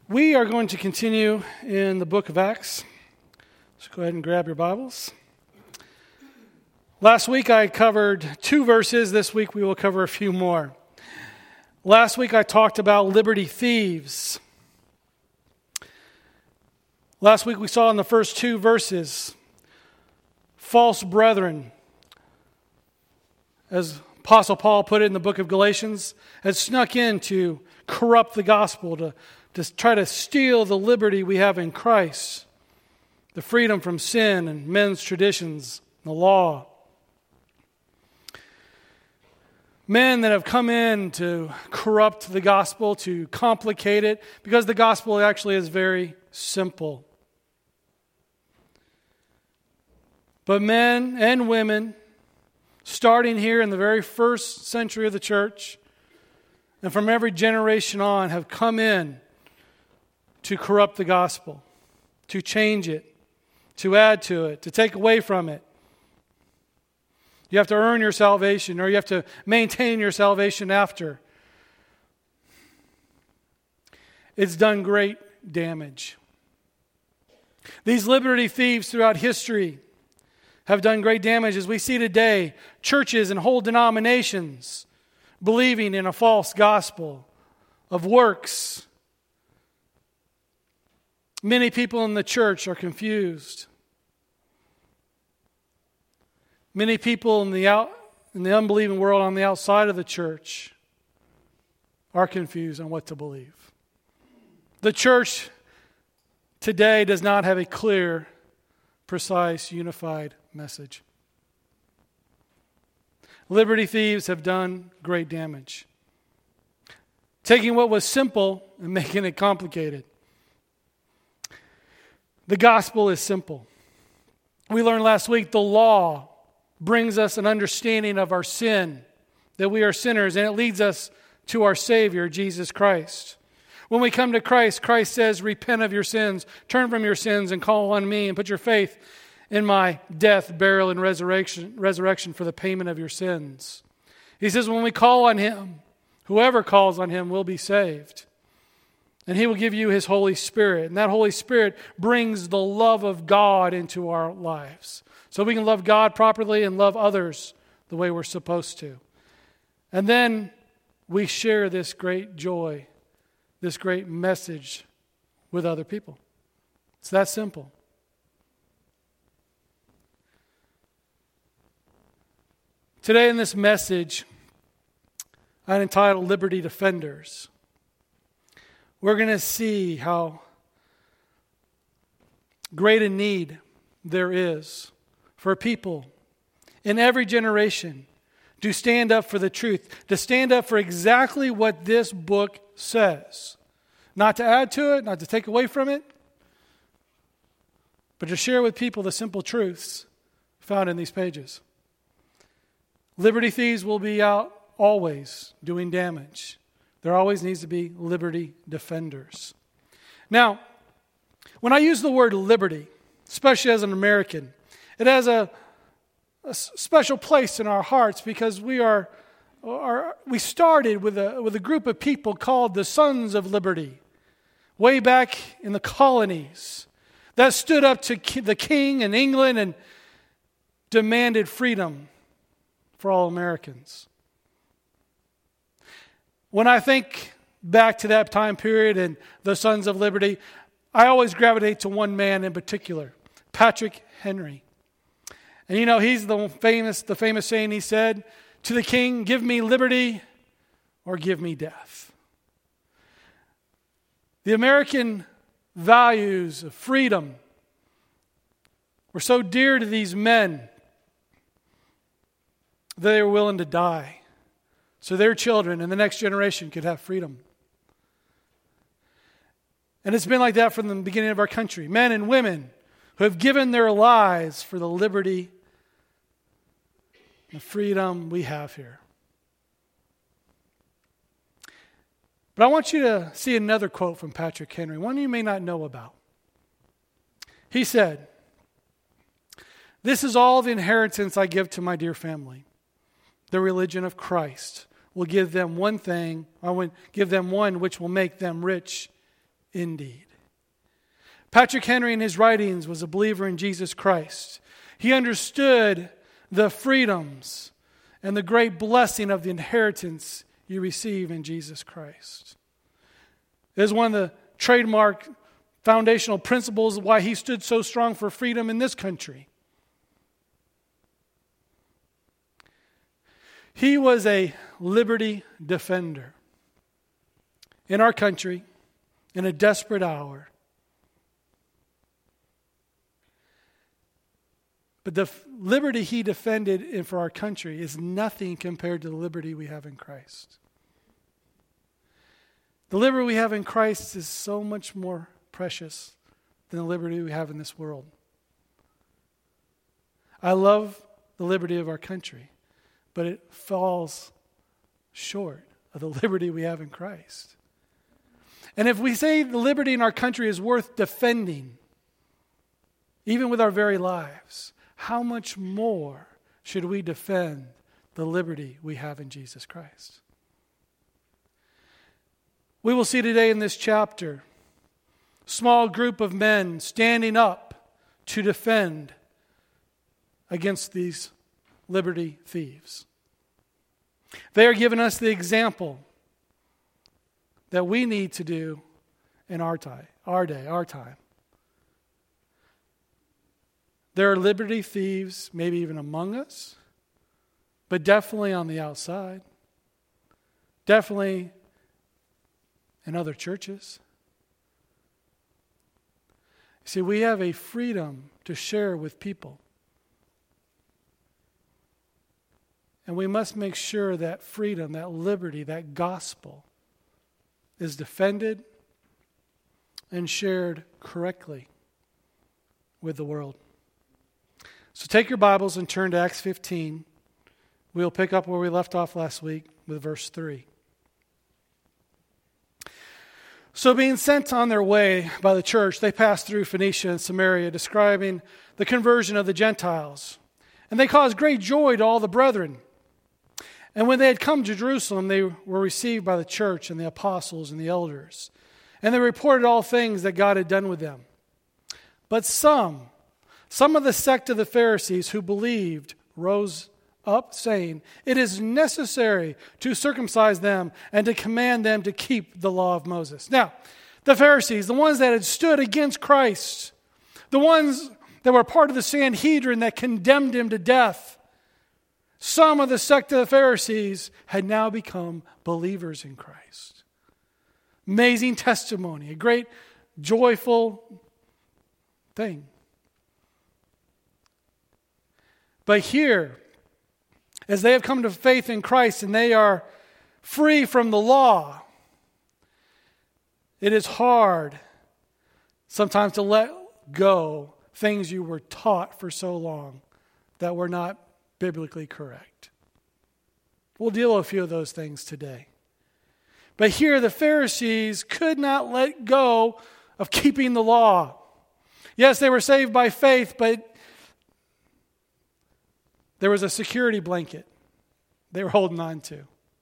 We are going to continue in the book of Acts. So go ahead and grab your Bibles. Last week I covered 2 verses. This week we will cover a few more. Last week I talked about liberty thieves. Last week we saw in the first 2 verses, false brethren, as Apostle Paul put it in the book of Galatians, had snuck in to corrupt the gospel, to try to steal the liberty we have in Christ, the freedom from sin and men's traditions, the law. Men that have come in to corrupt the gospel, to complicate it, because the gospel actually is very simple. But men and women, starting here in the very first century of the church, and from every generation on, have come in to corrupt the gospel, to change it, to add to it, to take away from it. You have to earn your salvation, or you have to maintain your salvation after. It's done great damage. These liberty thieves throughout history have done great damage, as we see today, churches and whole denominations believing in a false gospel of works. Many people in the church are confused. Many people in the unbelieving world on the outside of the church are confused on what to believe. The church today does not have a clear, precise, unified message. Liberty thieves have done great damage, taking what was simple and making it complicated. The gospel is simple. We learned last week the law brings us an understanding of our sin, that we are sinners, and it leads us to our Savior, Jesus Christ. When we come to Christ, Christ says, repent of your sins, turn from your sins and call on me and put your faith in my death, burial, and resurrection for the payment of your sins. He says when we call on him, whoever calls on him will be saved. And he will give you his Holy Spirit. And that Holy Spirit brings the love of God into our lives, so we can love God properly and love others the way we're supposed to. And then we share this great joy, this great message with other people. It's that simple. Today in this message, I entitled Liberty Defenders. We're going to see how great a need there is for people in every generation to stand up for the truth, to stand up for exactly what this book says. Not to add to it, not to take away from it, but to share with people the simple truths found in these pages. Liberty thieves will be out always doing damage. There always needs to be liberty defenders. Now, when I use the word liberty, especially as an American, it has a special place in our hearts, because we started with a group of people called the Sons of Liberty way back in the colonies that stood up to the king in England and demanded freedom for all Americans. When I think back to that time period and the Sons of Liberty, I always gravitate to one man in particular, Patrick Henry. And he's the famous saying he said to the king, give me liberty or give me death. The American values of freedom were so dear to these men that they were willing to die so their children and the next generation could have freedom. And it's been like that from the beginning of our country. Men and women who have given their lives for the liberty and freedom we have here. But I want you to see another quote from Patrick Henry, one you may not know about. He said, "This is all the inheritance I give to my dear family. The religion of Christ will give them one thing, I will give them one which will make them rich indeed. Patrick Henry in his writings was a believer in Jesus Christ. He understood the freedoms and the great blessing of the inheritance you receive in Jesus Christ. It is one of the trademark foundational principles of why he stood so strong for freedom in this country. He was a liberty defender in our country in a desperate hour. But the liberty he defended for our country is nothing compared to the liberty we have in Christ. The liberty we have in Christ is so much more precious than the liberty we have in this world. I love the liberty of our country, but it falls short of the liberty we have in Christ. And if we say the liberty in our country is worth defending, even with our very lives, how much more should we defend the liberty we have in Jesus Christ? We will see today in this chapter a small group of men standing up to defend against these liberty thieves. They are giving us the example that we need to do in our time. There are liberty thieves, maybe even among us, but definitely on the outside. Definitely in other churches. See, we have a freedom to share with people. And we must make sure that freedom, that liberty, that gospel is defended and shared correctly with the world. So take your Bibles and turn to Acts 15. We'll pick up where we left off last week with verse 3. So being sent on their way by the church, they passed through Phoenicia and Samaria, describing the conversion of the Gentiles. And they caused great joy to all the brethren. And when they had come to Jerusalem, they were received by the church and the apostles and the elders. And they reported all things that God had done with them. But some of the sect of the Pharisees who believed rose up, saying, "It is necessary to circumcise them and to command them to keep the law of Moses." Now, the Pharisees, the ones that had stood against Christ, the ones that were part of the Sanhedrin that condemned him to death, some of the sect of the Pharisees had now become believers in Christ. Amazing testimony, a great joyful thing. But here, as they have come to faith in Christ and they are free from the law, it is hard sometimes to let go things you were taught for so long that were not biblically correct. We'll deal with a few of those things today. But here the Pharisees could not let go of keeping the law. Yes, they were saved by faith, but there was a security blanket they were holding on to.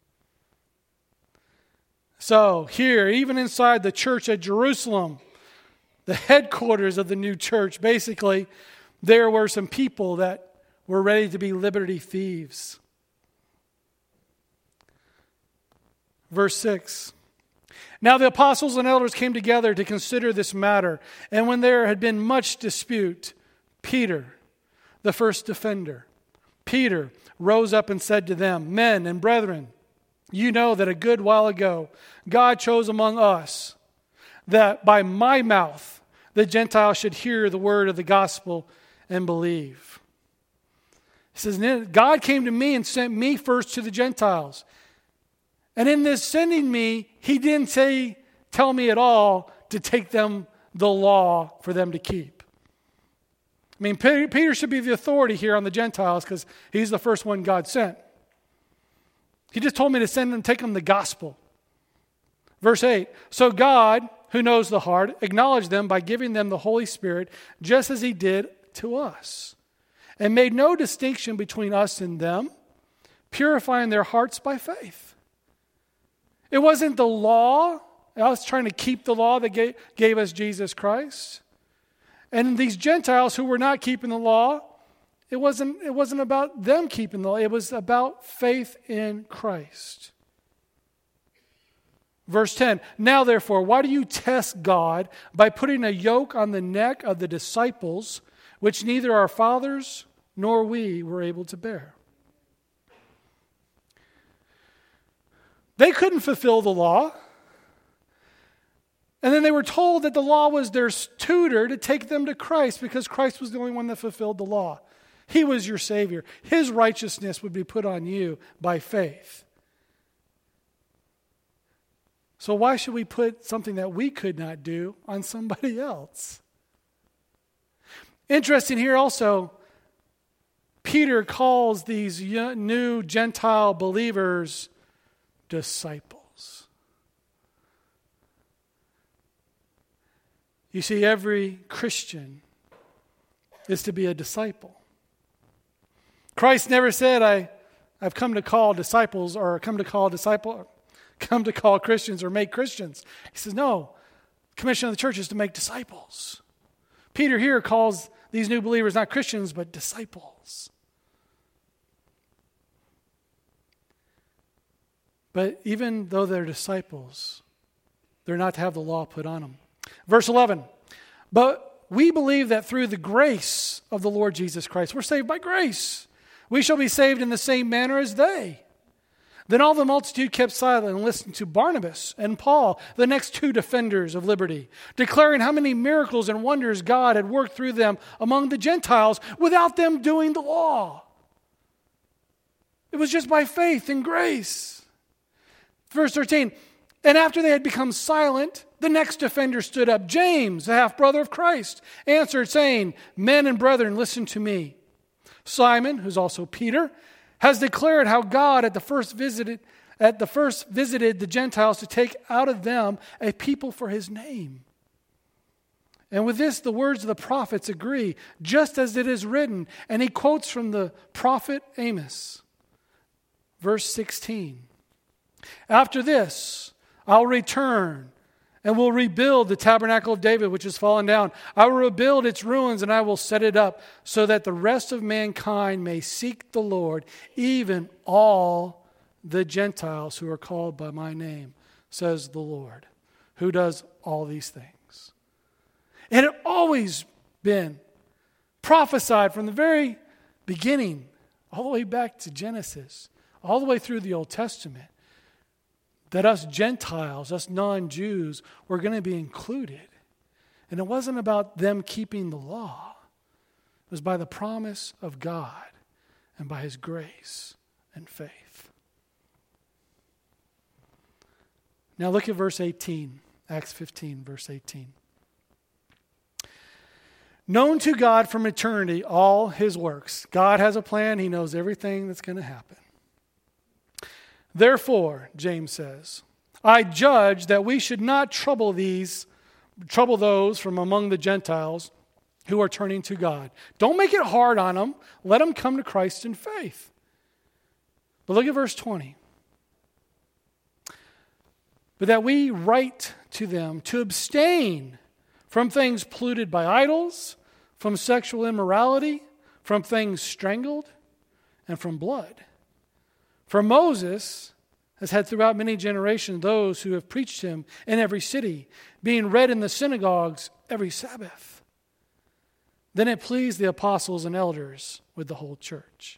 So here, even inside the church at Jerusalem, the headquarters of the new church, basically, there were some people that were ready to be liberty thieves. Verse 6. Now the apostles and elders came together to consider this matter, and when there had been much dispute, Peter, the first defender, Peter rose up and said to them, "Men and brethren, you know that a good while ago God chose among us that by my mouth the Gentiles should hear the word of the gospel and believe." He says, God came to me and sent me first to the Gentiles. And in this sending me, he didn't tell me at all to take them the law for them to keep. I mean, Peter should be the authority here on the Gentiles because he's the first one God sent. He just told me to send them, take them the gospel. Verse 8, so God, who knows the heart, acknowledged them by giving them the Holy Spirit, just as he did to us, and made no distinction between us and them, purifying their hearts by faith. It wasn't the law us trying to keep the law that gave us Jesus Christ. And these Gentiles who were not keeping the law, it wasn't about them keeping the law. It was about faith in Christ. Verse 10, now therefore, why do you test God by putting a yoke on the neck of the disciples, which neither our fathers nor we were able to bear? They couldn't fulfill the law. And then they were told that the law was their tutor to take them to Christ because Christ was the only one that fulfilled the law. He was your Savior. His righteousness would be put on you by faith. So why should we put something that we could not do on somebody else? Interesting here also, Peter calls these new Gentile believers disciples. You see, every Christian is to be a disciple. Christ never said, I've come to call disciples or come to call Christians or make Christians. He says, no, the commission of the church is to make disciples. Peter here calls these new believers not Christians, but disciples. But even though they're disciples, they're not to have the law put on them. Verse 11, but we believe that through the grace of the Lord Jesus Christ, we're saved by grace. We shall be saved in the same manner as they. Then all the multitude kept silent and listened to Barnabas and Paul, the next two defenders of liberty, declaring how many miracles and wonders God had worked through them among the Gentiles without them doing the law. It was just by faith and grace. Verse 13, and after they had become silent, the next defender stood up. James, the half-brother of Christ, answered, saying, men and brethren, listen to me. Simon, who's also Peter, has declared how God at the first visited the Gentiles to take out of them a people for his name. And with this, the words of the prophets agree, just as it is written. And he quotes from the prophet Amos, verse 16. After this, I'll return and will rebuild the tabernacle of David, which has fallen down. I will rebuild its ruins, and I will set it up, so that the rest of mankind may seek the Lord, even all the Gentiles who are called by my name, says the Lord, who does all these things. It had always been prophesied from the very beginning, all the way back to Genesis, all the way through the Old Testament, that us Gentiles, us non-Jews, were going to be included. And it wasn't about them keeping the law. It was by the promise of God and by his grace and faith. Now look at verse 18, Acts 15, verse 18. Known to God from eternity all his works. God has a plan. He knows everything that's going to happen. Therefore, James says, I judge that we should not trouble those from among the Gentiles who are turning to God. Don't make it hard on them. Let them come to Christ in faith. But look at verse 20. But that we write to them to abstain from things polluted by idols, from sexual immorality, from things strangled, and from blood. For Moses has had throughout many generations those who have preached him in every city, being read in the synagogues every Sabbath. Then it pleased the apostles and elders with the whole church.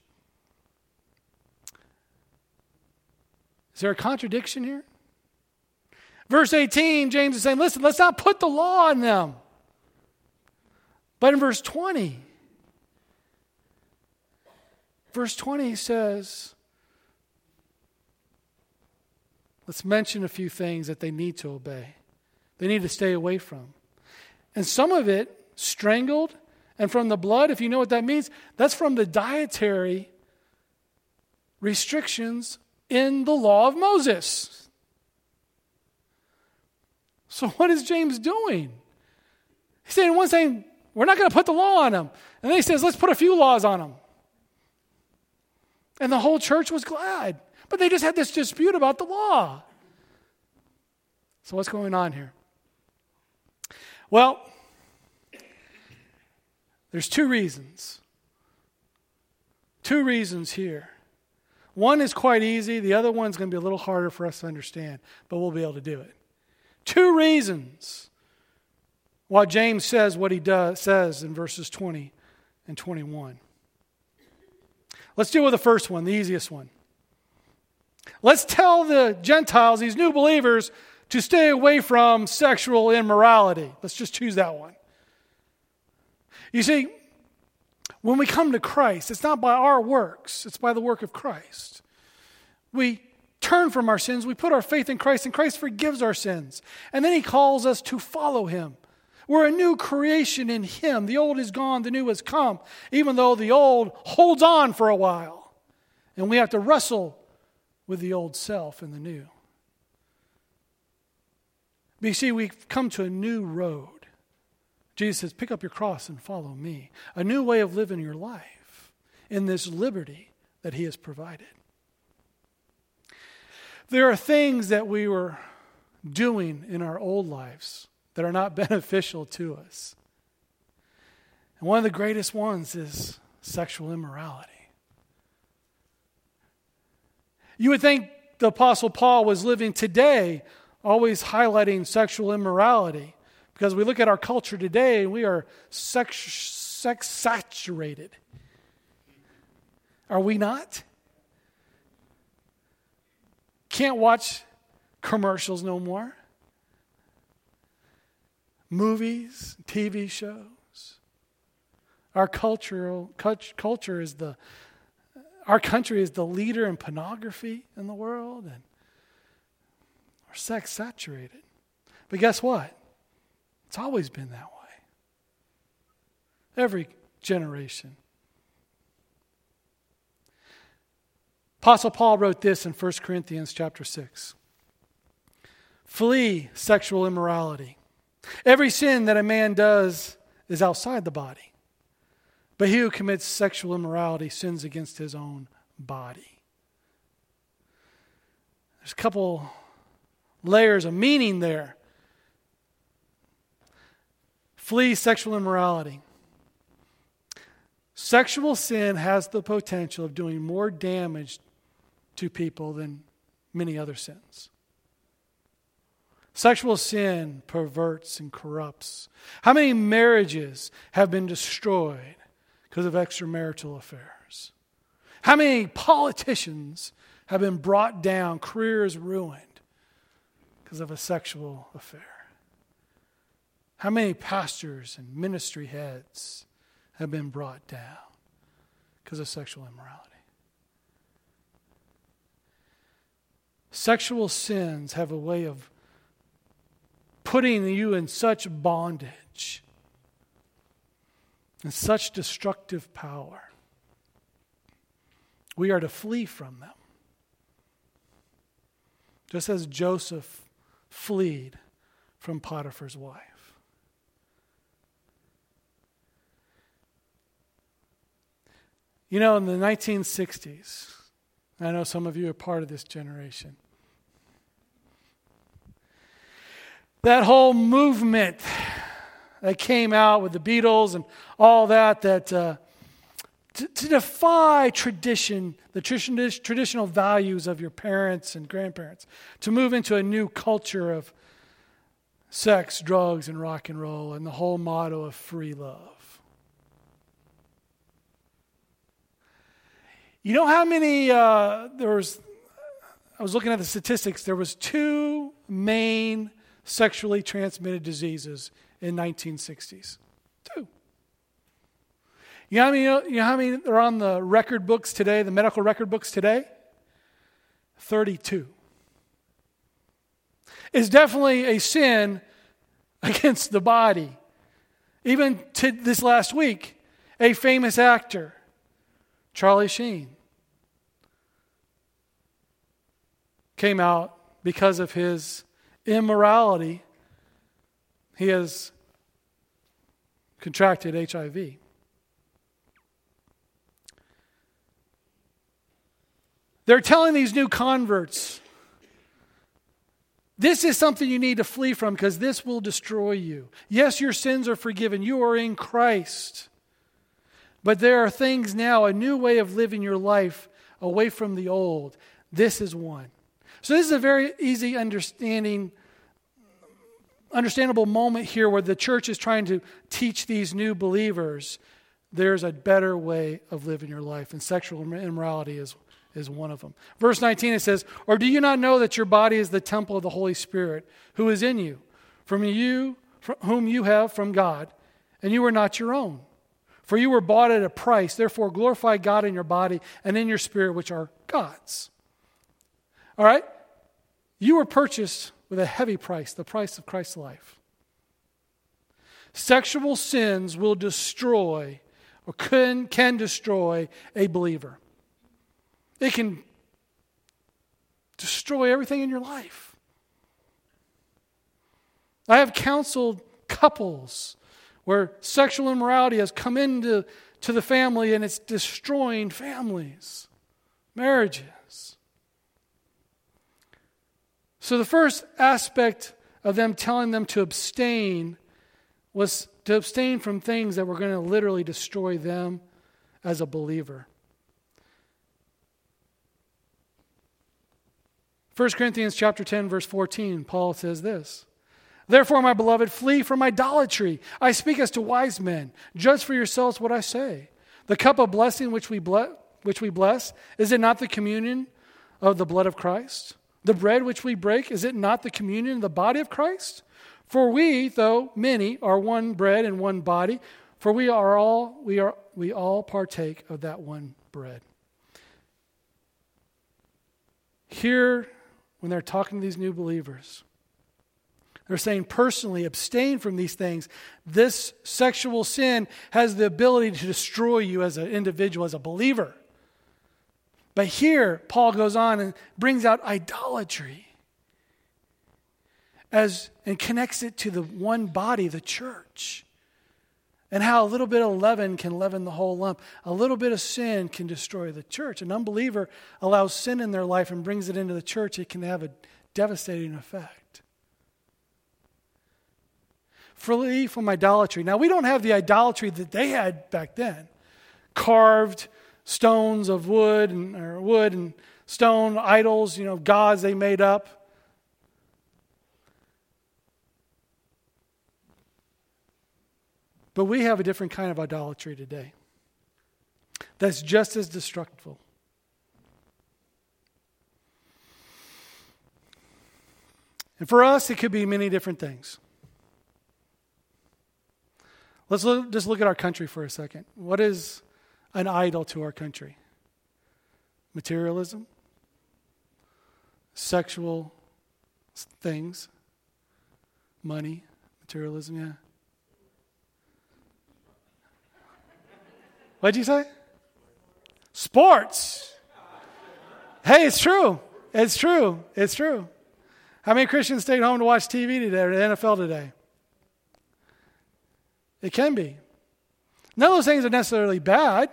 Is there a contradiction here? Verse 18, James is saying, listen, let's not put the law on them. But in verse 20 he says, let's mention a few things that they need to obey. They need to stay away from. And some of it, strangled, and from the blood, if you know what that means, that's from the dietary restrictions in the law of Moses. So what is James doing? He's saying, one saying, we're not going to put the law on them. And then he says, let's put a few laws on them. And the whole church was glad. But they just had this dispute about the law. So what's going on here? Well, there's two reasons. Two reasons here. One is quite easy. The other one's going to be a little harder for us to understand, but we'll be able to do it. Two reasons why James says what he says in verses 20 and 21. Let's deal with the first one, the easiest one. Let's tell the Gentiles, these new believers, to stay away from sexual immorality. Let's just choose that one. You see, when we come to Christ, it's not by our works, it's by the work of Christ. We turn from our sins, we put our faith in Christ, and Christ forgives our sins. And then he calls us to follow him. We're a new creation in him. The old is gone, the new has come, even though the old holds on for a while. And we have to wrestle with the old self and the new. But you see, we've come to a new road. Jesus says, pick up your cross and follow me. A new way of living your life in this liberty that he has provided. There are things that we were doing in our old lives that are not beneficial to us. And one of the greatest ones is sexual immorality. You would think the Apostle Paul was living today always highlighting sexual immorality, because we look at our culture today and we are sex saturated. Are we not? Can't watch commercials no more. Movies, TV shows. Our culture is our country is the leader in pornography in the world, and we're sex saturated. But guess what? It's always been that way. Every generation. Apostle Paul wrote this in 1 Corinthians chapter 6. Flee sexual immorality. Every sin that a man does is outside the body. But he who commits sexual immorality sins against his own body. There's a couple layers of meaning there. Flee sexual immorality. Sexual sin has the potential of doing more damage to people than many other sins. Sexual sin perverts and corrupts. How many marriages have been destroyed because of extramarital affairs? How many politicians have been brought down, careers ruined because of a sexual affair? How many pastors and ministry heads have been brought down because of sexual immorality? Sexual sins have a way of putting you in such bondage and such destructive power. We are to flee from them. Just as Joseph fled from Potiphar's wife. You know, in the 1960s, I know some of you are part of this generation, that whole movement that came out with the Beatles and all that to defy tradition, the traditional values of your parents and grandparents, to move into a new culture of sex, drugs, and rock and roll, and the whole motto of free love. You know how many, I was looking at the statistics, there was 2 main sexually transmitted diseases in 1960s. 2. You know how many are on the record books today, the medical record books today? 32. It's definitely a sin against the body. Even to this last week, a famous actor, Charlie Sheen, came out because of his immorality. He has contracted HIV. They're telling these new converts This is something you need to flee from because this will destroy you. Yes, your sins are forgiven. You are in Christ. But there are things now, a new way of living your life away from the old. This is one. So this is a very easy understandable moment here where the church is trying to teach these new believers there's a better way of living your life, and sexual immorality is one of them. Verse 19, it says, "Or do you not know that your body is the temple of the Holy Spirit who is in you, from whom you have from God, and you are not your own? For you were bought at a price. Therefore glorify God in your body and in your spirit, which are God's." All right? You were purchased with a heavy price, the price of Christ's life. Sexual sins will destroy, or can destroy, a believer. It can destroy everything in your life. I have counseled couples where sexual immorality has come into the family and it's destroying families, marriages. So the first aspect of them telling them to abstain was to abstain from things that were going to literally destroy them as a believer. 1 Corinthians chapter 10, verse 14, Paul says this, "Therefore, my beloved, flee from idolatry. I speak as to wise men. Judge for yourselves what I say. The cup of blessing which we bless, is it not the communion of the blood of Christ? The bread which we break, is it not the communion of the body of Christ? For we, though many, are one bread and one body, for we all partake of that one bread." Here, when they're talking to these new believers, they're saying personally abstain from these things. This sexual sin has the ability to destroy you as an individual, as a believer. But here, Paul goes on and brings out idolatry and connects it to the one body, the church. And how a little bit of leaven can leaven the whole lump. A little bit of sin can destroy the church. An unbeliever allows sin in their life and brings it into the church. It can have a devastating effect. Flee from idolatry. Now, we don't have the idolatry that they had back then. Carved stones of wood and stone idols, gods they made up. But we have a different kind of idolatry today that's just as destructive. And for us, it could be many different things. Let's just look at our country for a second. What is an idol to our country? Materialism, sexual things, money, materialism, yeah. What'd you say? Sports. Hey, it's true. It's true. It's true. How many Christians stayed home to watch TV today or the NFL today? It can be. None of those things are necessarily bad,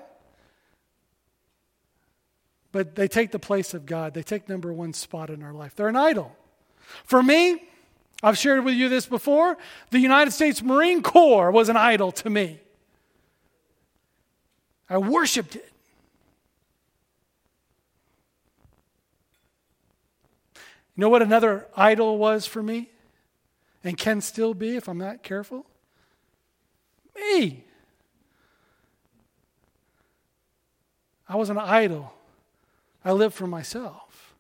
but they take the place of God. They take number one spot in our life. They're an idol. For me, I've shared with you this before, the United States Marine Corps was an idol to me. I worshiped it. You know what another idol was for me? And can still be if I'm not careful? Me. I was an idol. I lived for myself.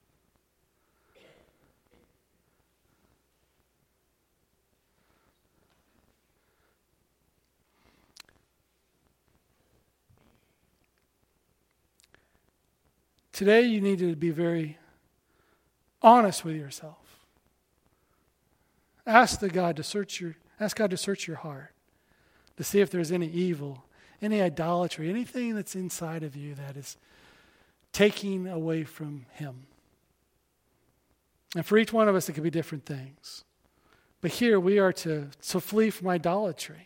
Today you need to be very honest with yourself. Ask God to search your heart to see if there's any evil, any idolatry, anything that's inside of you that is taking away from Him. And for each one of us, it could be different things. But here we are to flee from idolatry.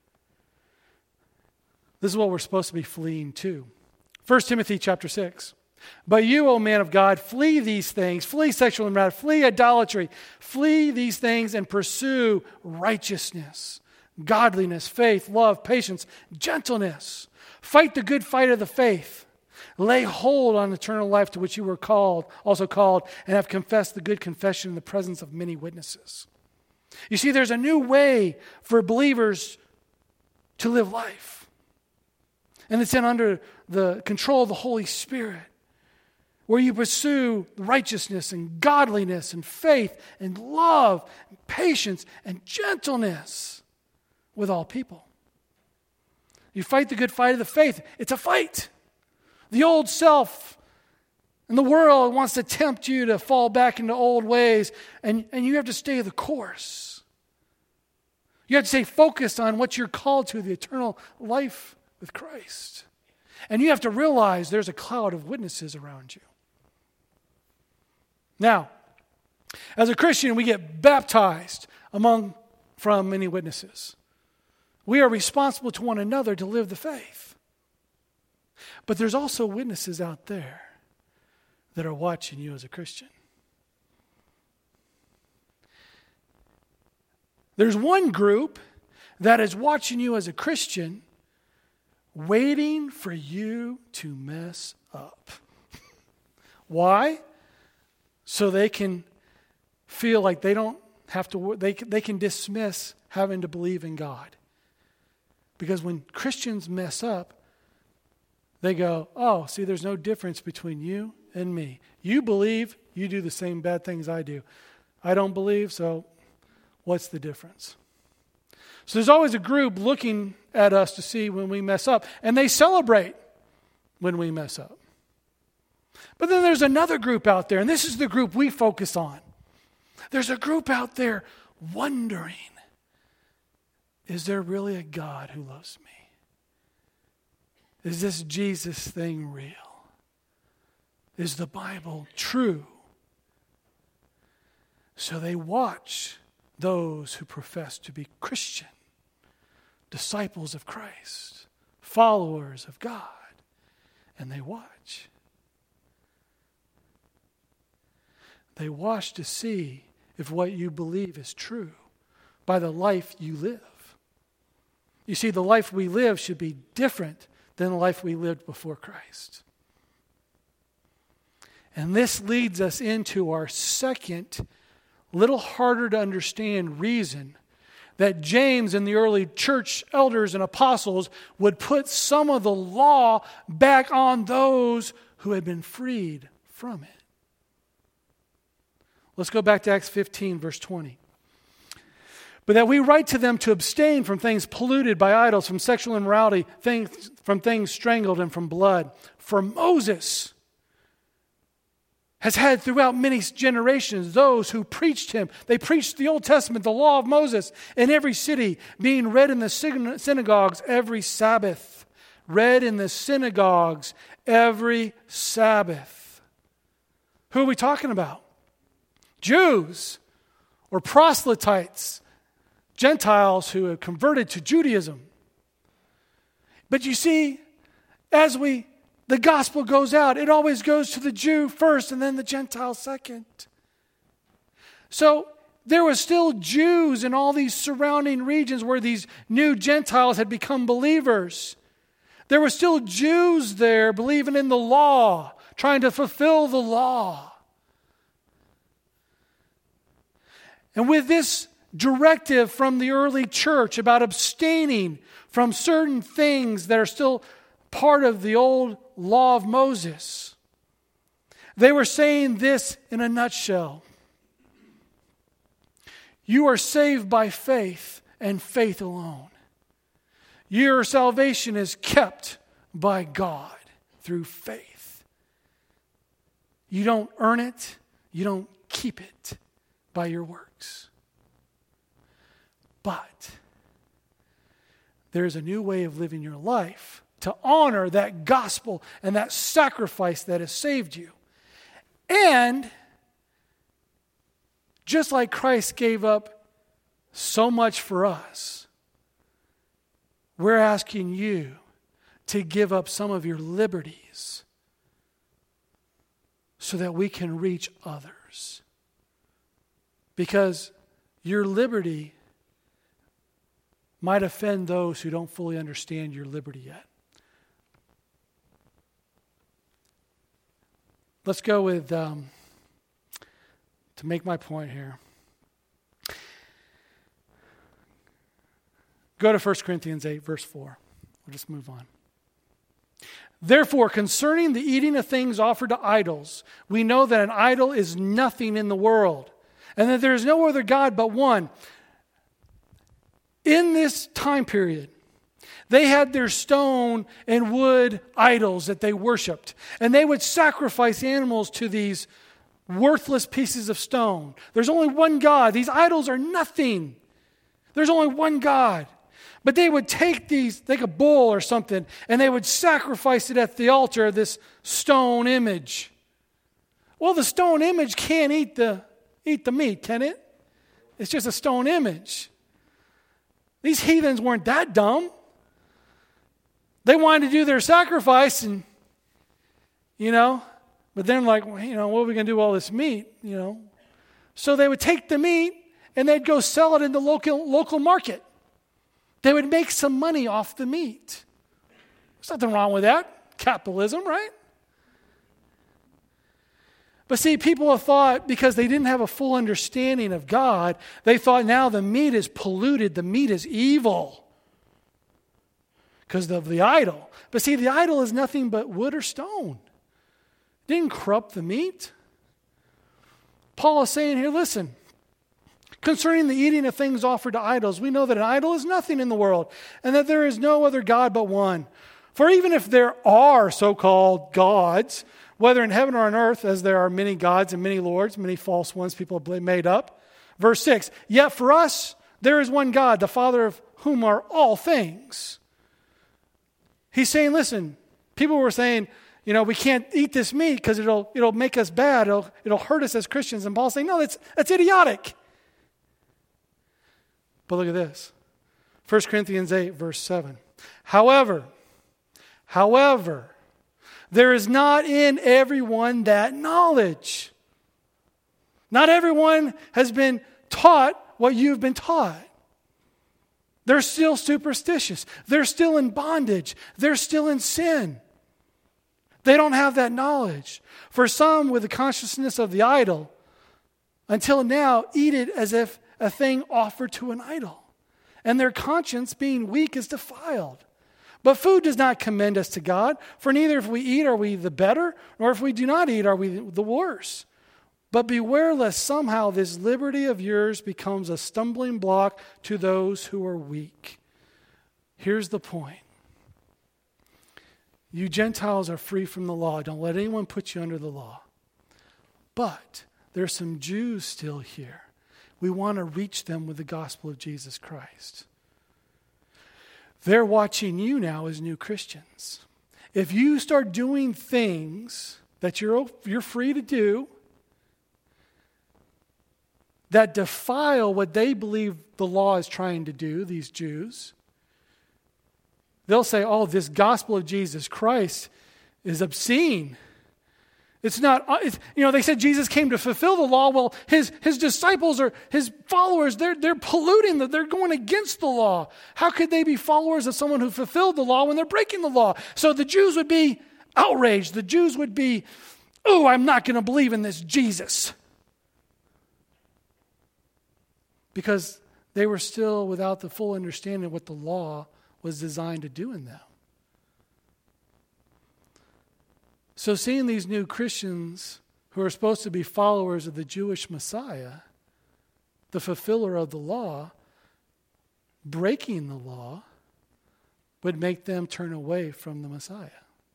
This is what we're supposed to be fleeing to. 1 Timothy chapter 6. But you, O man of God, flee these things, flee sexual immorality, flee idolatry, flee these things and pursue righteousness, godliness, faith, love, patience, gentleness. Fight the good fight of the faith. Lay hold on eternal life to which you were also called, and have confessed the good confession in the presence of many witnesses. You see, there's a new way for believers to live life. And it's under the control of the Holy Spirit, where you pursue righteousness and godliness and faith and love and patience and gentleness with all people. You fight the good fight of the faith. It's a fight. The old self and the world wants to tempt you to fall back into old ways, and you have to stay the course. You have to stay focused on what you're called to, the eternal life with Christ. And you have to realize there's a cloud of witnesses around you. Now, as a Christian, we get baptized from many witnesses. We are responsible to one another to live the faith. But there's also witnesses out there that are watching you as a Christian. There's one group that is watching you as a Christian, waiting for you to mess up. Why? So they can feel like they don't have to, they can dismiss having to believe in God. Because when Christians mess up, they go, oh, see, there's no difference between you and me. You believe, you do the same bad things I do. I don't believe, so what's the difference? So there's always a group looking at us to see when we mess up, and they celebrate when we mess up. But then there's another group out there, and this is the group we focus on. There's a group out there wondering, is there really a God who loves me? Is this Jesus thing real? Is the Bible true? So they watch those who profess to be Christian, disciples of Christ, followers of God, and they watch. They watch to see if what you believe is true by the life you live. You see, the life we live should be different than the life we lived before Christ. And this leads us into our second, little harder to understand reason that James and the early church elders and apostles would put some of the law back on those who had been freed from it. Let's go back to Acts 15, verse 20. But that we write to them to abstain from things polluted by idols, from sexual immorality, from things strangled, and from blood. For Moses has had throughout many generations those who preached him. They preached the Old Testament, the law of Moses, in every city, being read in the synagogues every Sabbath. Read in the synagogues every Sabbath. Who are we talking about? Jews or proselytes, Gentiles who have converted to Judaism. But you see, as the gospel goes out, it always goes to the Jew first and then the Gentile second. So there were still Jews in all these surrounding regions where these new Gentiles had become believers. There were still Jews there believing in the law, trying to fulfill the law. And with this directive from the early church about abstaining from certain things that are still part of the old law of Moses, they were saying this in a nutshell. You are saved by faith and faith alone. Your salvation is kept by God through faith. You don't earn it. You don't keep it by your works. But there's a new way of living your life to honor that gospel and that sacrifice that has saved you. And just like Christ gave up so much for us, we're asking you to give up some of your liberties so that we can reach others. Because your liberty might offend those who don't fully understand your liberty yet. Let's go with, to make my point here. Go to 1 Corinthians 8, verse 4. We'll just move on. Therefore, concerning the eating of things offered to idols, we know that an idol is nothing in the world, and that there is no other God but one. In this time period, they had their stone and wood idols that they worshiped, and they would sacrifice animals to these worthless pieces of stone. There's only one God. These idols are nothing. There's only one God. But they would take a bull or something, and they would sacrifice it at the altar of this stone image. Well, the stone image can't eat the meat, can it? It's just a stone image. These heathens weren't that dumb. They wanted to do their sacrifice, and, but then what are we going to do with all this meat, So they would take the meat, and they'd go sell it in the local market. They would make some money off the meat. There's nothing wrong with that. Capitalism, right? But see, people have thought, because they didn't have a full understanding of God, they thought now the meat is polluted, the meat is evil because of the idol. But see, the idol is nothing but wood or stone. It didn't corrupt the meat. Paul is saying here, listen, concerning the eating of things offered to idols, we know that an idol is nothing in the world, and that there is no other God but one. For even if there are so-called gods, whether in heaven or on earth, as there are many gods and many lords, many false ones people have made up. Verse 6, yet for us there is one God, the Father of whom are all things. He's saying, listen, people were saying, we can't eat this meat because it'll make us bad. It'll hurt us as Christians. And Paul's saying, no, that's idiotic. But look at this. 1 Corinthians 8, verse 7. However, there is not in everyone that knowledge. Not everyone has been taught what you've been taught. They're still superstitious. They're still in bondage. They're still in sin. They don't have that knowledge. For some, with the consciousness of the idol, until now, eat it as if a thing offered to an idol. And their conscience, being weak, is defiled. But food does not commend us to God, for neither if we eat are we the better, nor if we do not eat are we the worse. But beware lest somehow this liberty of yours becomes a stumbling block to those who are weak. Here's the point. You Gentiles are free from the law. Don't let anyone put you under the law. But there's some Jews still here. We want to reach them with the gospel of Jesus Christ. They're watching you now as new Christians. If you start doing things that you're free to do that defile what they believe the law is trying to do, these Jews, they'll say, oh, this gospel of Jesus Christ is obscene. It's not, they said Jesus came to fulfill the law. Well, his disciples or his followers, they're polluting, they're going against the law. How could they be followers of someone who fulfilled the law when they're breaking the law? So the Jews would be outraged. The Jews would be, oh, I'm not going to believe in this Jesus. Because they were still without the full understanding of what the law was designed to do in them. So seeing these new Christians who are supposed to be followers of the Jewish Messiah, the fulfiller of the law, breaking the law, would make them turn away from the Messiah.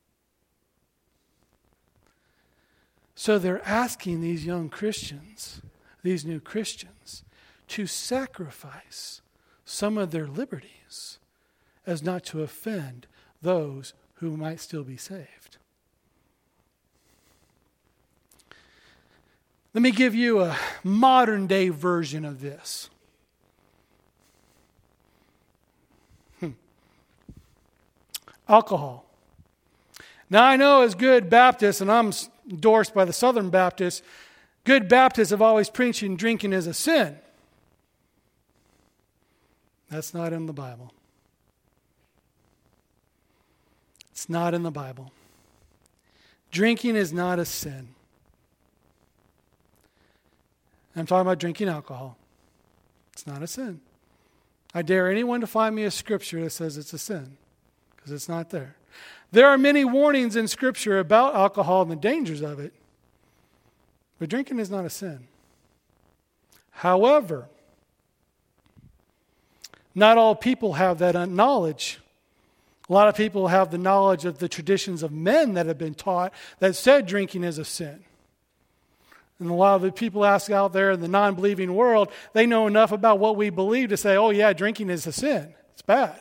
So they're asking these young Christians, these new Christians, to sacrifice some of their liberties as not to offend those who might still be saved. Let me give you a modern day version of this. Alcohol. Now I know as good Baptists, and I'm endorsed by the Southern Baptists, good Baptists have always preached drinking is a sin. That's not in the Bible. It's not in the Bible. Drinking is not a sin. I'm talking about drinking alcohol. It's not a sin. I dare anyone to find me a scripture that says it's a sin, because it's not there. There are many warnings in Scripture about alcohol and the dangers of it, but drinking is not a sin. However, not all people have that knowledge. A lot of people have the knowledge of the traditions of men that have been taught that said drinking is a sin. And a lot of the people ask out there in the non-believing world, they know enough about what we believe to say, oh yeah, drinking is a sin. It's bad.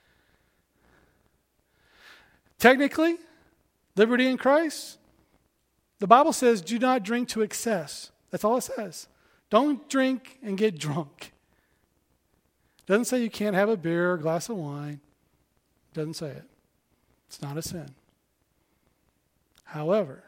Technically, liberty in Christ, the Bible says do not drink to excess. That's all it says. Don't drink and get drunk. It doesn't say you can't have a beer or a glass of wine. It doesn't say it. It's not a sin. However,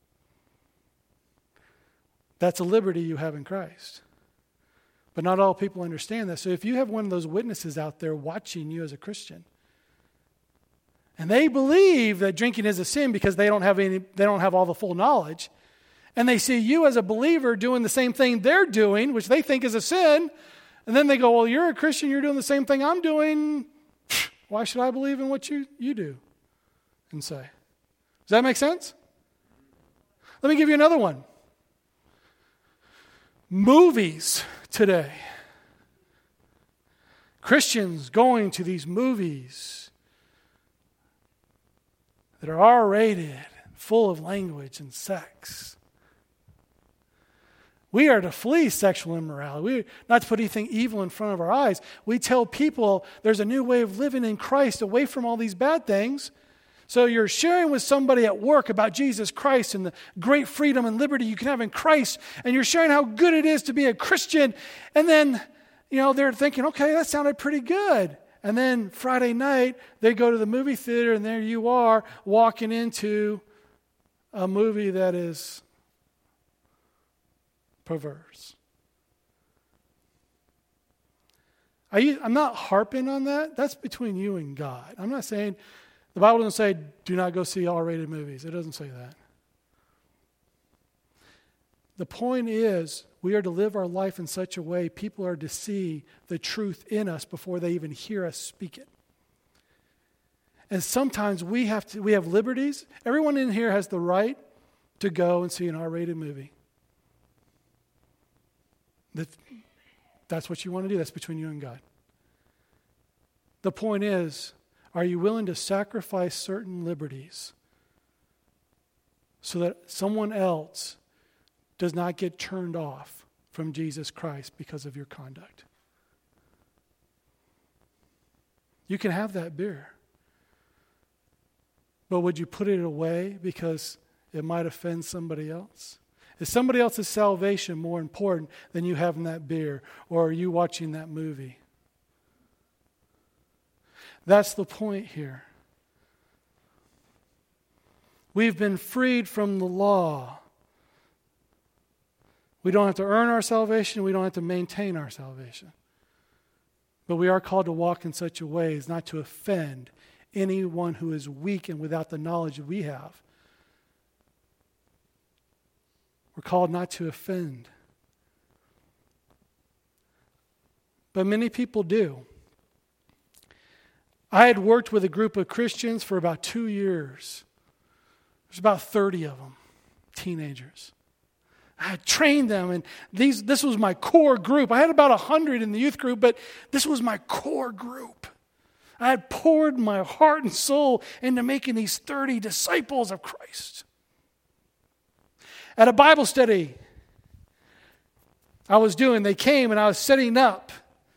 that's a liberty you have in Christ. But not all people understand that. So if you have one of those witnesses out there watching you as a Christian, and they believe that drinking is a sin because they don't have all the full knowledge, and they see you as a believer doing the same thing they're doing, which they think is a sin, and then they go, well, you're a Christian, you're doing the same thing I'm doing. Why should I believe in what you do and say? Does that make sense? Let me give you another one. Movies today. Christians going to these movies that are R-rated, full of language and sex. We are to flee sexual immorality. We are not to put anything evil in front of our eyes. We tell people there's a new way of living in Christ away from all these bad things. So you're sharing with somebody at work about Jesus Christ and the great freedom and liberty you can have in Christ, and you're sharing how good it is to be a Christian, and then, they're thinking, okay, that sounded pretty good. And then Friday night, they go to the movie theater, and there you are walking into a movie that is perverse. I'm not harping on that. That's between you and God. I'm not saying, the Bible doesn't say, do not go see R-rated movies. It doesn't say that. The point is, we are to live our life in such a way people are to see the truth in us before they even hear us speak it. And sometimes we have liberties. Everyone in here has the right to go and see an R-rated movie. That's what you want to do. That's between you and God. The point is, are you willing to sacrifice certain liberties so that someone else does not get turned off from Jesus Christ because of your conduct? You can have that beer, but would you put it away because it might offend somebody else? Is somebody else's salvation more important than you having that beer or are you watching that movie? That's the point here. We've been freed from the law. We don't have to earn our salvation. We don't have to maintain our salvation. But we are called to walk in such a way as not to offend anyone who is weak and without the knowledge that we have. We're called not to offend. But many people do. I had worked with a group of Christians for about 2 years. There's about 30 of them, teenagers. I had trained them, and this was my core group. I had about 100 in the youth group, but this was my core group. I had poured my heart and soul into making these 30 disciples of Christ. At a Bible study I was doing, they came and I was setting up.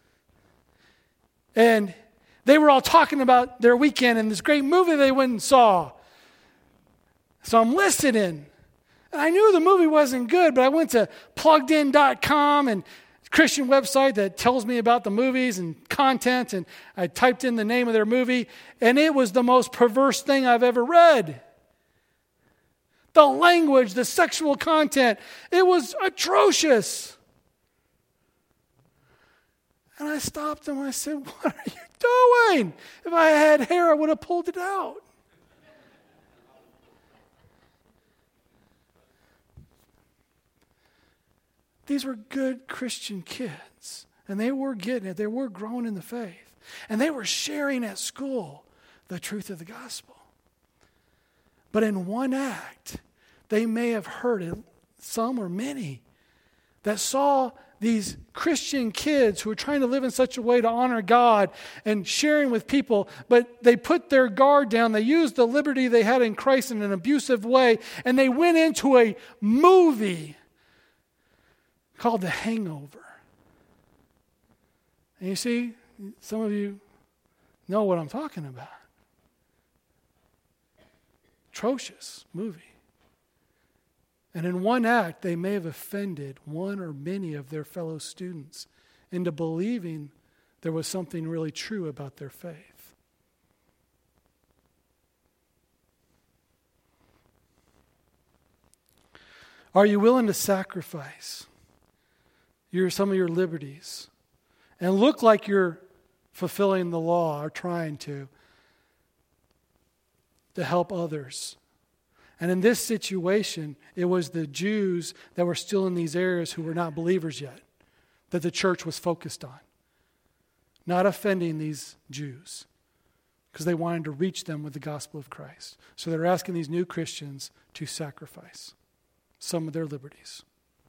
And they were all talking about their weekend and this great movie they went and saw. So I'm listening. And I knew the movie wasn't good, but I went to pluggedin.com and Christian website that tells me about the movies and content, and I typed in the name of their movie, and it was the most perverse thing I've ever read. The language, the sexual content, it was atrocious. And I stopped them and I said, what are you doing? If I had hair, I would have pulled it out. These were good Christian kids. And they were getting it. They were growing in the faith. And they were sharing at school the truth of the gospel. But in one act, they may have heard it, some or many, that saw these Christian kids who were trying to live in such a way to honor God and sharing with people, but they put their guard down. They used the liberty they had in Christ in an abusive way, and they went into a movie called The Hangover. And you see, some of you know what I'm talking about. Atrocious movie. And in one act, they may have offended one or many of their fellow students into believing there was something really true about their faith. Are you willing to sacrifice some of your liberties and look like you're fulfilling the law or trying to help others? And in this situation, it was the Jews that were still in these areas who were not believers yet that the church was focused on. Not offending these Jews because they wanted to reach them with the gospel of Christ. So they're asking these new Christians to sacrifice some of their liberties.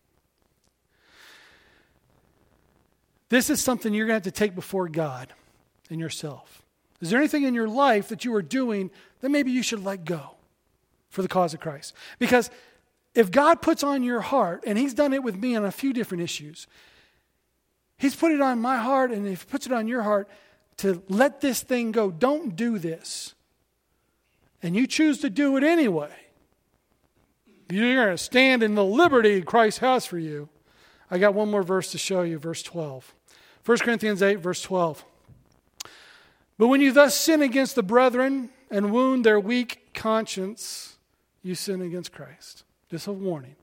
This is something you're going to have to take before God and yourself. Is there anything in your life that you are doing that maybe you should let go for the cause of Christ? Because if God puts on your heart, and He's done it with me on a few different issues, He's put it on my heart, and if He puts it on your heart to let this thing go, don't do this, and you choose to do it anyway, you're going to stand in the liberty Christ has for you. I got one more verse to show you, verse 12. 1 Corinthians 8, verse 12. But when you thus sin against the brethren and wound their weak conscience, you sin against Christ. Just a warning.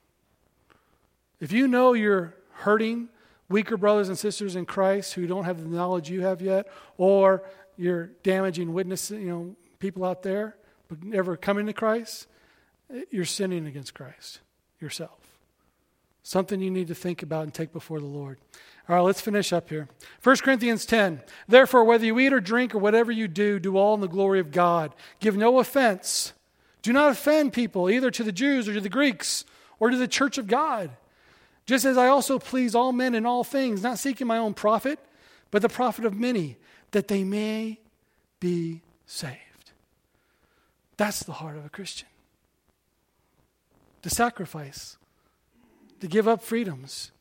If you know you're hurting weaker brothers and sisters in Christ who don't have the knowledge you have yet, or you're damaging witnesses, people out there, but never coming to Christ, you're sinning against Christ yourself. Something you need to think about and take before the Lord. All right, let's finish up here. 1 Corinthians 10. Therefore, whether you eat or drink or whatever you do all in the glory of God. Give no offense. Do not offend people, either to the Jews or to the Greeks or to the church of God. Just as I also please all men in all things, not seeking my own profit, but the profit of many, that they may be saved. That's the heart of a Christian. To sacrifice. To give up freedoms.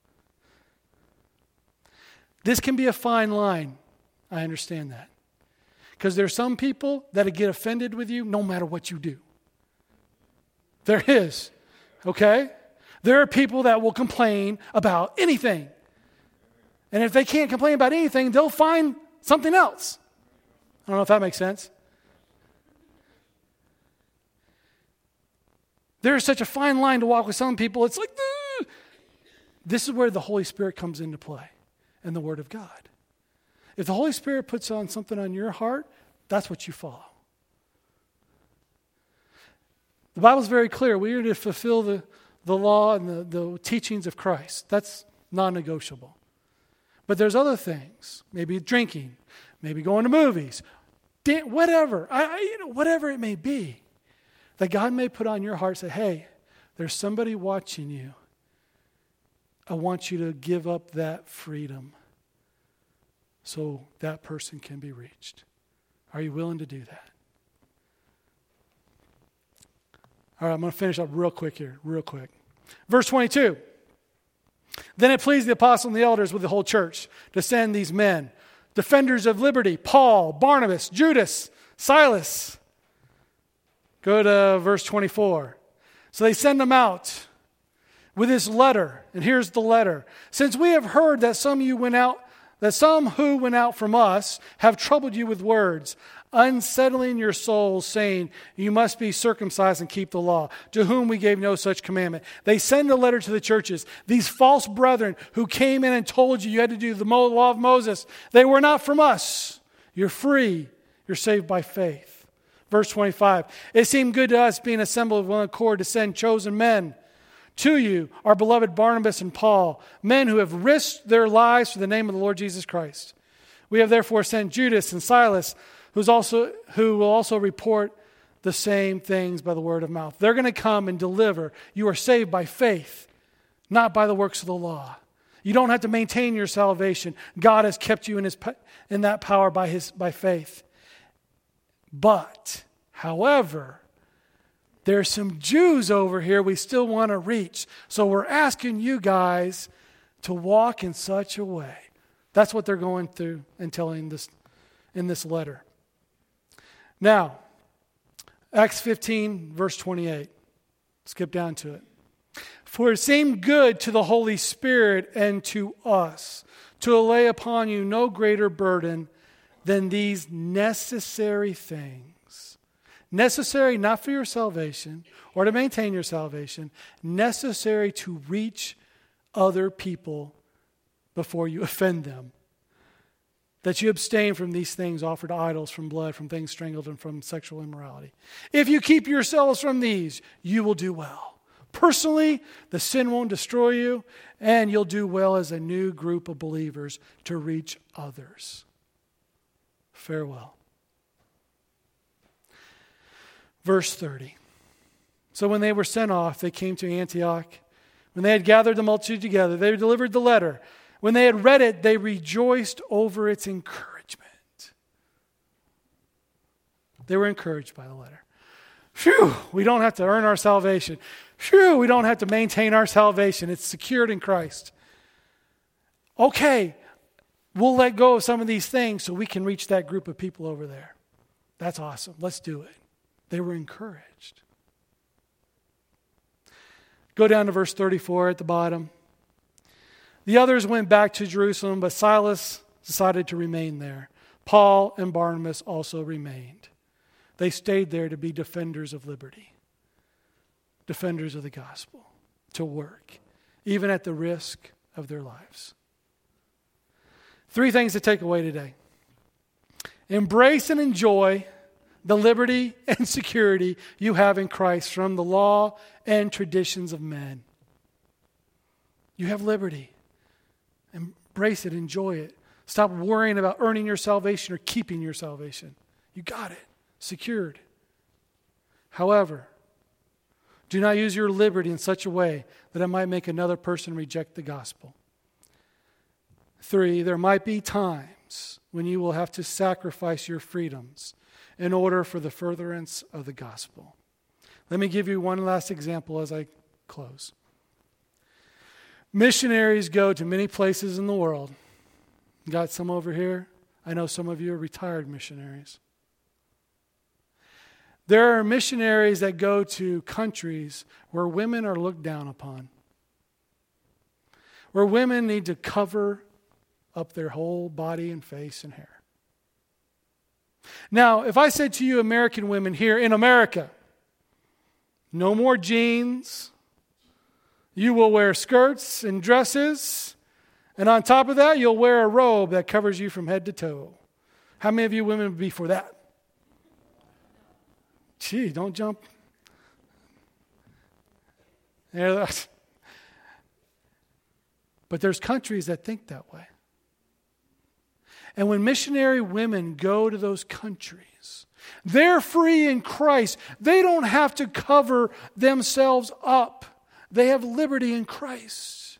This can be a fine line. I understand that. Because there are some people that get offended with you no matter what you do. There is. Okay? There are people that will complain about anything. And if they can't complain about anything, they'll find something else. I don't know if that makes sense. There is such a fine line to walk with some people. It's like, this is where the Holy Spirit comes into play and the Word of God. If the Holy Spirit puts on something on your heart, that's what you follow. The Bible's very clear. We are to fulfill the law and the teachings of Christ. That's non-negotiable. But there's other things. Maybe drinking. Maybe going to movies. Whatever. Whatever it may be. That God may put on your heart, say, hey, there's somebody watching you. I want you to give up that freedom so that person can be reached. Are you willing to do that? All right, I'm going to finish up real quick here, real quick. Verse 22. Then it pleased the apostle and the elders with the whole church to send these men, defenders of liberty, Paul, Barnabas, Judas, Silas. Go to verse 24. So they send them out with this letter. And here's the letter. Since we have heard that some of you went out that some who went out from us have troubled you with words, unsettling your souls, saying, you must be circumcised and keep the law, to whom we gave no such commandment. They send a letter to the churches. These false brethren who came in and told you had to do the law of Moses, they were not from us. You're free. You're saved by faith. Verse 25, it seemed good to us, being assembled with one accord, to send chosen men to you, our beloved Barnabas and Paul, men who have risked their lives for the name of the Lord Jesus Christ. We have therefore sent Judas and Silas, who will also report the same things by the word of mouth. They're going to come and deliver. You are saved by faith, not by the works of the law. You don't have to maintain your salvation. God has kept you in that power by faith. But, however, there's some Jews over here we still want to reach. So we're asking you guys to walk in such a way. That's what they're going through and telling this in this letter. Now, Acts 15, verse 28. Skip down to it. For it seemed good to the Holy Spirit and to us to lay upon you no greater burden than these necessary things. Necessary not for your salvation or to maintain your salvation, necessary to reach other people before you offend them. That you abstain from these things offered to idols, from blood, from things strangled, and from sexual immorality. If you keep yourselves from these, you will do well. Personally, the sin won't destroy you, and you'll do well as a new group of believers to reach others. Farewell. Verse 30. So when they were sent off, they came to Antioch. When they had gathered the multitude together, they delivered the letter. When they had read it, they rejoiced over its encouragement. They were encouraged by the letter. Phew, we don't have to earn our salvation. Phew, we don't have to maintain our salvation. It's secured in Christ. Okay, we'll let go of some of these things so we can reach that group of people over there. That's awesome. Let's do it. They were encouraged. Go down to verse 34 at the bottom. The others went back to Jerusalem, but Silas decided to remain there. Paul and Barnabas also remained. They stayed there to be defenders of liberty, defenders of the gospel, to work, even at the risk of their lives. 3 things to take away today. Embrace and enjoy the liberty and security you have in Christ from the law and traditions of men. You have liberty. Embrace it, enjoy it. Stop worrying about earning your salvation or keeping your salvation. You got it, secured. However, do not use your liberty in such a way that it might make another person reject the gospel. 3, there might be times when you will have to sacrifice your freedoms in order for the furtherance of the gospel. Let me give you one last example as I close. Missionaries go to many places in the world. Got some over here. I know some of you are retired missionaries. There are missionaries that go to countries where women are looked down upon, where women need to cover up their whole body and face and hair. Now, if I said to you American women here in America, no more jeans, you will wear skirts and dresses, and on top of that, you'll wear a robe that covers you from head to toe. How many of you women would be for that? Gee, don't jump. But there's countries that think that way. And when missionary women go to those countries, they're free in Christ. They don't have to cover themselves up. They have liberty in Christ.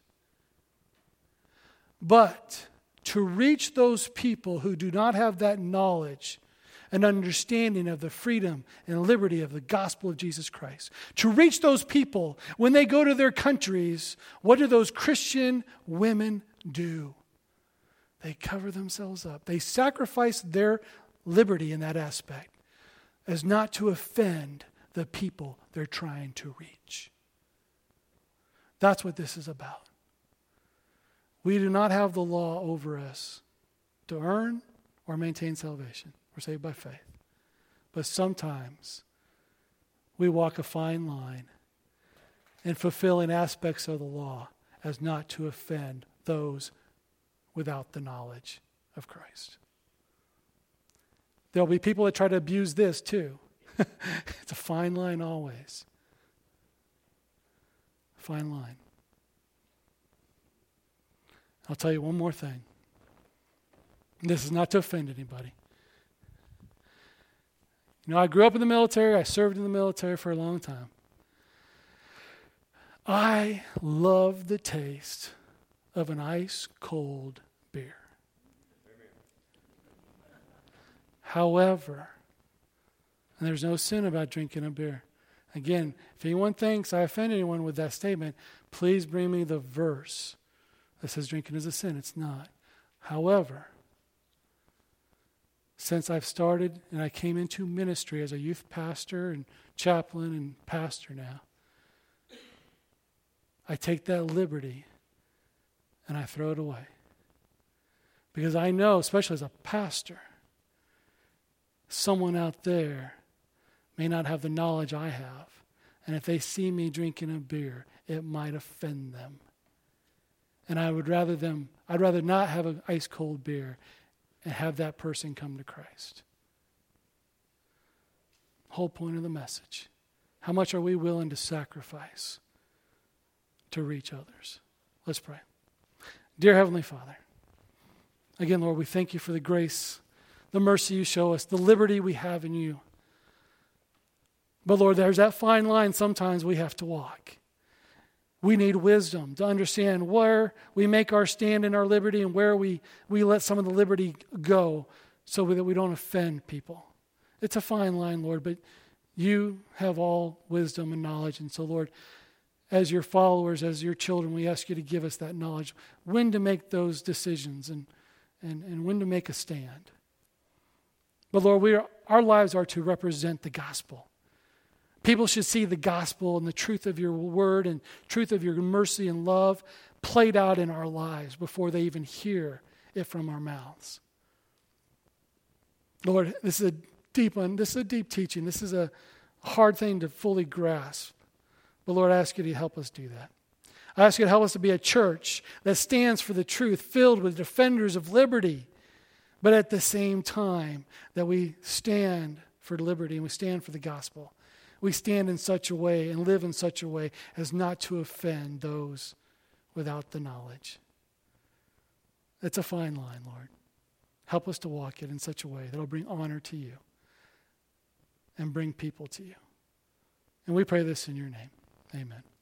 But to reach those people who do not have that knowledge and understanding of the freedom and liberty of the gospel of Jesus Christ, to reach those people, when they go to their countries, what do those Christian women do? They cover themselves up. They sacrifice their liberty in that aspect as not to offend the people they're trying to reach. That's what this is about. We do not have the law over us to earn or maintain salvation. We're saved by faith. But sometimes we walk a fine line in fulfilling aspects of the law as not to offend those without the knowledge of Christ. There'll be people that try to abuse this too. It's a fine line always. Fine line. I'll tell you one more thing. This is not to offend anybody. I grew up in the military. I served in the military for a long time. I love the taste of an ice-cold beer. However, and there's no sin about drinking a beer. Again, if anyone thinks I offend anyone with that statement, please bring me the verse that says drinking is a sin. It's not. However, since I've started and I came into ministry as a youth pastor and chaplain and pastor now, I take that liberty and I throw it away. Because I know, especially as a pastor, someone out there may not have the knowledge I have. And if they see me drinking a beer, it might offend them. And I'd rather not have an ice cold beer and have that person come to Christ. Whole point of the message. How much are we willing to sacrifice to reach others? Let's pray. Dear Heavenly Father, again, Lord, we thank you for the grace, the mercy you show us, the liberty we have in you. But Lord, there's that fine line sometimes we have to walk. We need wisdom to understand where we make our stand in our liberty and where we let some of the liberty go so that we don't offend people. It's a fine line, Lord, but you have all wisdom and knowledge. And so, Lord, as your followers, as your children, we ask you to give us that knowledge, when to make those decisions and when to make a stand. But Lord, our lives are to represent the gospel. People should see the gospel and the truth of your word and truth of your mercy and love played out in our lives before they even hear it from our mouths. Lord, this is a deep one. This is a deep teaching. This is a hard thing to fully grasp. But Lord, I ask you to help us do that. I ask you to help us to be a church that stands for the truth, filled with defenders of liberty, but at the same time that we stand for liberty and we stand for the gospel. We stand in such a way and live in such a way as not to offend those without the knowledge. It's a fine line, Lord. Help us to walk it in such a way that will bring honor to you and bring people to you. And we pray this in your name. Amen.